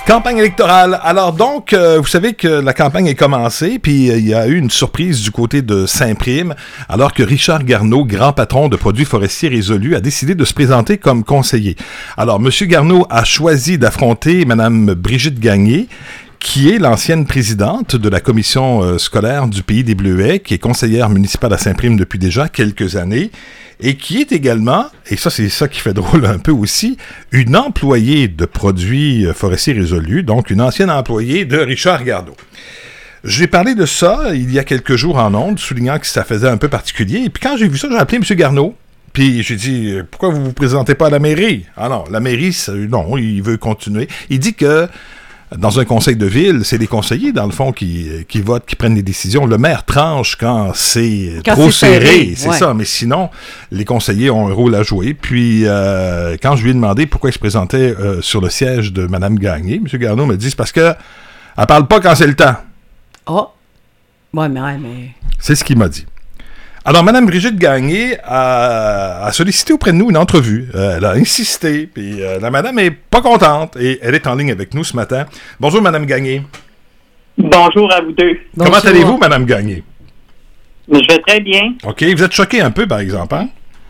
Campagne électorale. Alors donc, vous savez que la campagne est commencée, puis il y a eu une surprise du côté de Saint-Prime, alors que Richard Garneau, grand patron de produits forestiers résolus, a décidé de se présenter comme conseiller. Alors, M. Garneau a choisi d'affronter Mme Brigitte Gagné, qui est l'ancienne présidente de la commission scolaire du Pays des Bleuets, qui est conseillère municipale à Saint-Prime depuis déjà quelques années, et qui est également, et ça c'est ça qui fait drôle un peu aussi, une employée de produits forestiers résolus, donc une ancienne employée de Richard Garneau. J'ai parlé de ça il y a quelques jours en ondes, soulignant que ça faisait un peu particulier, et puis quand j'ai vu ça, j'ai appelé M. Garneau, puis j'ai dit, pourquoi vous vous présentez pas à la mairie? Ah non, la mairie, non, il veut continuer. Il dit que dans un conseil de ville, c'est les conseillers, dans le fond, qui votent, qui prennent les décisions. Le maire tranche quand c'est trop serré, c'est ça. Mais sinon, les conseillers ont un rôle à jouer. Puis, quand je lui ai demandé pourquoi il se présentait sur le siège de Mme Gagné, M. Garneau me dit, c'est parce que elle parle pas quand c'est le temps. Oh! Ouais, mais... C'est ce qu'il m'a dit. Alors, Mme Brigitte Gagné a sollicité auprès de nous une entrevue. Elle a insisté, puis la madame est pas contente, et elle est en ligne avec nous ce matin. Bonjour, Mme Gagné. Bonjour à vous deux. Comment allez-vous, Mme Gagné? Je vais très bien. OK. Vous êtes choquée un peu, par exemple, hein?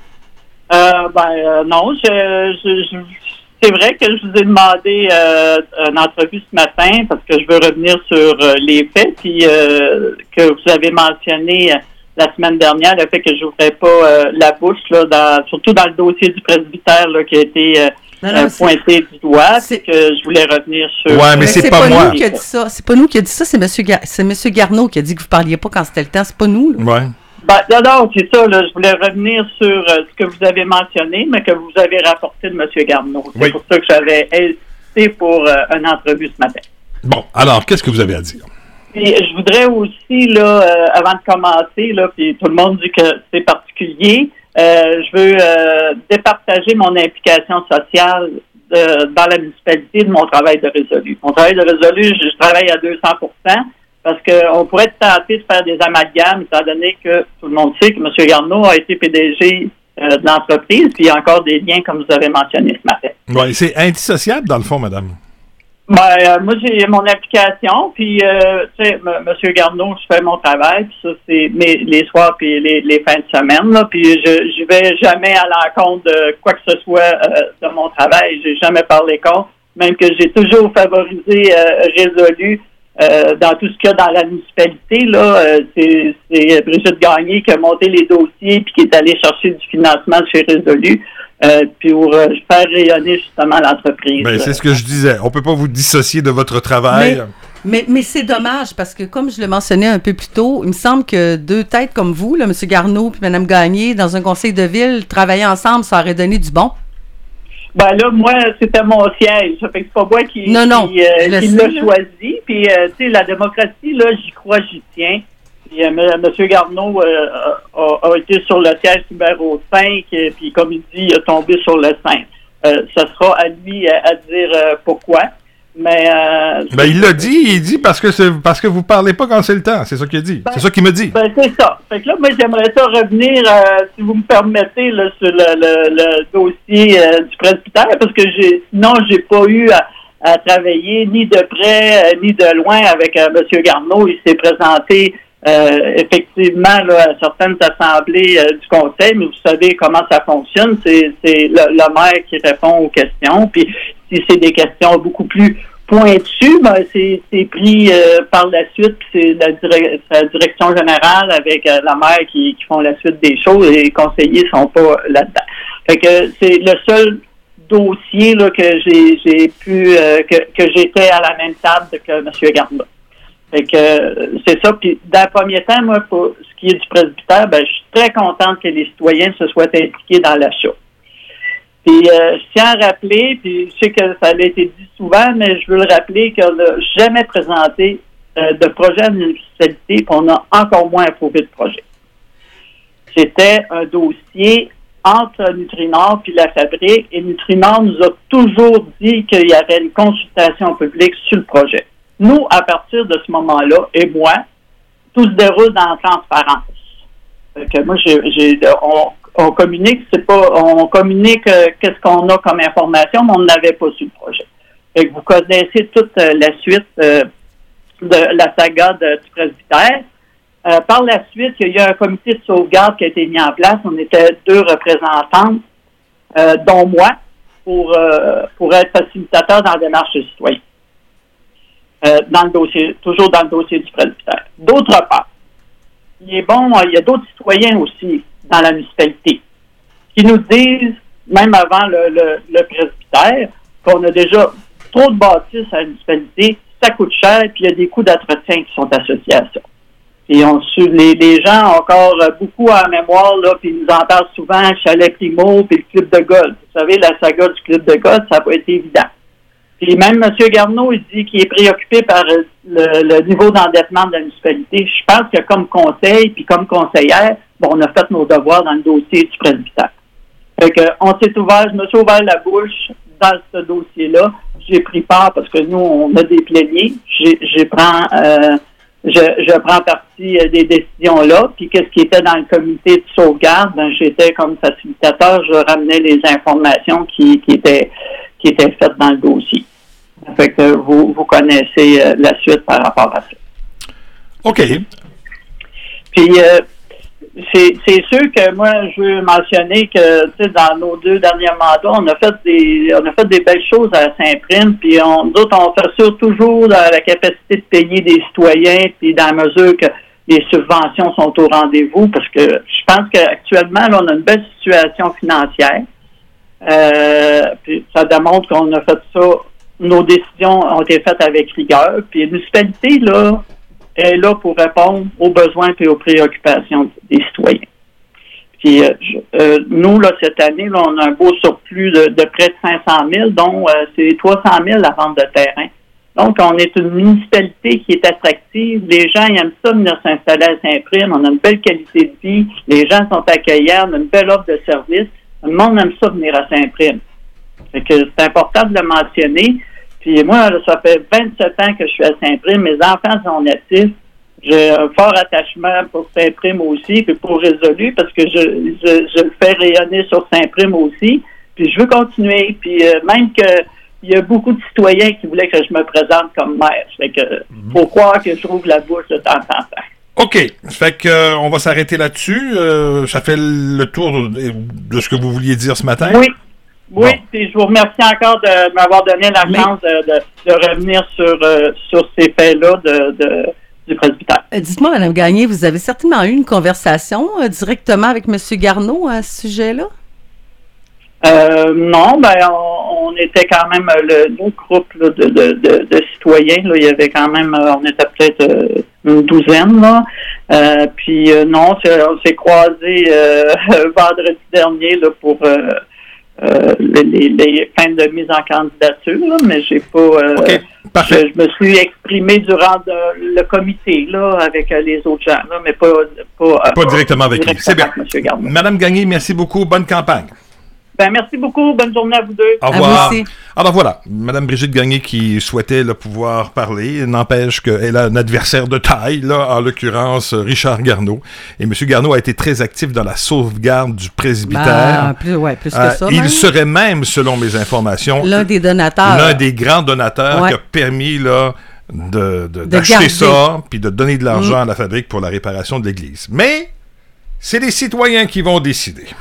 Non. C'est vrai que je vous ai demandé une entrevue ce matin parce que je veux revenir sur les faits, puis que vous avez mentionné... la semaine dernière, le fait que je n'ouvrais pas la bouche, là, surtout dans le dossier du presbytère là, qui a été pointé du doigt, c'est que je voulais revenir sur... Oui, mais c'est pas moi. Nous qui a dit ça. C'est pas nous qui a dit ça, c'est M. Garneau qui a dit que vous ne parliez pas quand c'était le temps. C'est pas nous. Oui. Non, c'est ça. Là, je voulais revenir sur ce que vous avez mentionné, mais que vous avez rapporté de M. Garneau. C'est pour ça que j'avais hésité pour une entrevue ce matin. Bon, alors, qu'est-ce que vous avez à dire? Puis, je voudrais aussi, là, avant de commencer, là, puis tout le monde dit que c'est particulier, je veux départager mon implication sociale dans la municipalité de mon travail de résolu. Mon travail de résolu, je travaille à 200% parce qu'on pourrait être tenté de faire des amalgames, étant donné que tout le monde sait que M. Garneau a été PDG de l'entreprise, puis il y a encore des liens, comme vous avez mentionné ce matin. Oui, c'est indissociable, dans le fond, madame. Moi, j'ai mon application, puis, tu sais, M. Garneau, je fais mon travail, puis ça, c'est les soirs puis les fins de semaine, là, puis je vais jamais à l'encontre de quoi que ce soit de mon travail. J'ai jamais parlé contre, même que j'ai toujours favorisé résolu dans tout ce qu'il y a dans la municipalité, là. C'est Brigitte Gagné qui a monté les dossiers puis qui est allée chercher du financement chez Résolu. Puis pour faire rayonner justement l'entreprise. Ben, c'est ce que je disais. On peut pas vous dissocier de votre travail. Mais c'est dommage parce que, comme je le mentionnais un peu plus tôt, il me semble que deux têtes comme vous, là, M. Garneau et Mme Gagné, dans un conseil de ville, travailler ensemble, ça aurait donné du bon. Ben là, moi, c'était mon siège. Ça fait que c'est pas moi qui l'a choisi. Puis, tu sais, la démocratie, là, j'y crois, j'y tiens. Puis, M. Garneau a été sur le siège numéro 5, puis comme il dit, il a tombé sur le 5. Ce sera à lui à dire pourquoi. Mais il l'a dit, il dit parce que vous parlez pas quand c'est le temps. C'est ça qu'il a dit. C'est ça qu'il me dit. Ben, c'est ça. Fait que là, moi, j'aimerais ça revenir, si vous me permettez, là, sur le dossier du presbytère, parce que sinon, j'ai pas eu à travailler ni de près ni de loin avec M. Garneau. Il s'est présenté effectivement là, à certaines assemblées du conseil, mais vous savez comment ça fonctionne. C'est le maire qui répond aux questions. Puis si c'est des questions beaucoup plus pointues, ben, c'est pris par la suite. Puis c'est la direction générale avec la maire qui font la suite des choses et les conseillers sont pas là-dedans. Fait que c'est le seul dossier là que j'ai pu que j'étais à la même table que M. Garneau. Fait que c'est ça. Puis dans le premier temps, moi, pour ce qui est du presbytère, ben je suis très contente que les citoyens se soient impliqués dans l'achat. Puis je tiens à rappeler, puis je sais que ça a été dit souvent, mais je veux le rappeler qu'on n'a jamais présenté de projet à l'université, puis on a encore moins approuvé de projet. C'était un dossier entre Nutrinor puis la fabrique, et Nutrinor nous a toujours dit qu'il y avait une consultation publique sur le projet. Nous, à partir de ce moment-là, et moi, tout se déroule dans la transparence. Que moi, on communique, on communique qu'est-ce qu'on a comme information, mais on n'avait pas su le projet. Fait que vous connaissez toute la suite de la saga du presbytère. Par la suite, il y a eu un comité de sauvegarde qui a été mis en place. On était 2 représentantes, dont moi, pour être facilitateur dans la démarche de citoyen. Dans le dossier, toujours dans le dossier du presbytère. D'autre part, il y a d'autres citoyens aussi dans la municipalité qui nous disent, même avant le presbytère, qu'on a déjà trop de bâtisses à la municipalité, ça coûte cher, puis il y a des coûts d'entretien qui sont associés à ça. Et les gens ont encore beaucoup en mémoire, là, puis ils nous en parlent souvent, Chalet Primo, puis le club de golf. Vous savez, la saga du club de golf, ça n'a pas été évident. Puis même M. Garneau, il dit qu'il est préoccupé par le niveau d'endettement de la municipalité. Je pense que comme conseil, puis comme conseillère, on a fait nos devoirs dans le dossier du presbytère. Fait que je me suis ouvert la bouche dans ce dossier-là. J'ai pris part parce que nous, on a des pléniers. Je prends partie des décisions-là. Puis qu'est-ce qui était dans le comité de sauvegarde? J'étais comme facilitateur, je ramenais les informations qui étaient faites dans le dossier. Fait que vous connaissez la suite par rapport à ça. OK. Puis c'est sûr que moi, je veux mentionner que dans nos 2 derniers mandats, on a fait des belles choses à Saint-Prime, puis nous autres, on s'assure toujours de la capacité de payer des citoyens, puis dans la mesure que les subventions sont au rendez-vous, parce que je pense qu'actuellement, là, on a une belle situation financière. Puis ça démontre qu'on a fait ça, nos décisions ont été faites avec rigueur, puis la municipalité, là, est là pour répondre aux besoins et aux préoccupations des citoyens. Puis nous, là, cette année, là, on a un beau surplus de près de 500 000, dont c'est 300 000 la vente de terrain. Donc, on est une municipalité qui est attractive. Les gens ils aiment ça venir s'installer à Saint-Prime. On a une belle qualité de vie. Les gens sont accueillants. On a une belle offre de service. Le monde aime ça venir à Saint-Prime. Fait que c'est important de le mentionner. Puis moi, là, ça fait 27 ans que je suis à Saint-Prime. Mes enfants sont natifs. J'ai un fort attachement pour Saint-Prime aussi, puis pour Résolu, parce que je le fais rayonner sur Saint-Prime aussi. Puis je veux continuer. Puis même que il y a beaucoup de citoyens qui voulaient que je me présente comme maire. Fait que faut croire que je rouvre la bouche de temps en temps. OK. Fait que on va s'arrêter là-dessus. Ça fait le tour de ce que vous vouliez dire ce matin. Oui. Oui, puis je vous remercie encore de m'avoir donné la chance de revenir sur ces faits-là du presbytère. Dites-moi, Mme Gagné, vous avez certainement eu une conversation directement avec M. Garneau à ce sujet-là? Non, on était quand même le groupe là, de citoyens. Là, il y avait quand même, on était peut-être une douzaine. Là. Puis non, on s'est croisés vendredi dernier là, pour les fins de mise en candidature, là, mais j'ai pas. OK, parfait. Je me suis exprimé durant le comité là avec les autres gens, là, mais pas directement avec lui. C'est bien. Madame Gagné, merci beaucoup. Bonne campagne. Merci beaucoup. Bonne journée à vous deux. Au revoir. Alors voilà, Mme Brigitte Gagné qui souhaitait là, pouvoir parler, n'empêche qu'elle a un adversaire de taille, là, en l'occurrence Richard Garneau. Et M. Garneau a été très actif dans la sauvegarde du presbytère. Plus que ça. Il serait même, selon mes informations, l'un des donateurs. L'un des grands donateurs qui a permis là, d'acheter ça, puis de donner de l'argent à la fabrique pour la réparation de l'église. Mais c'est les citoyens qui vont décider.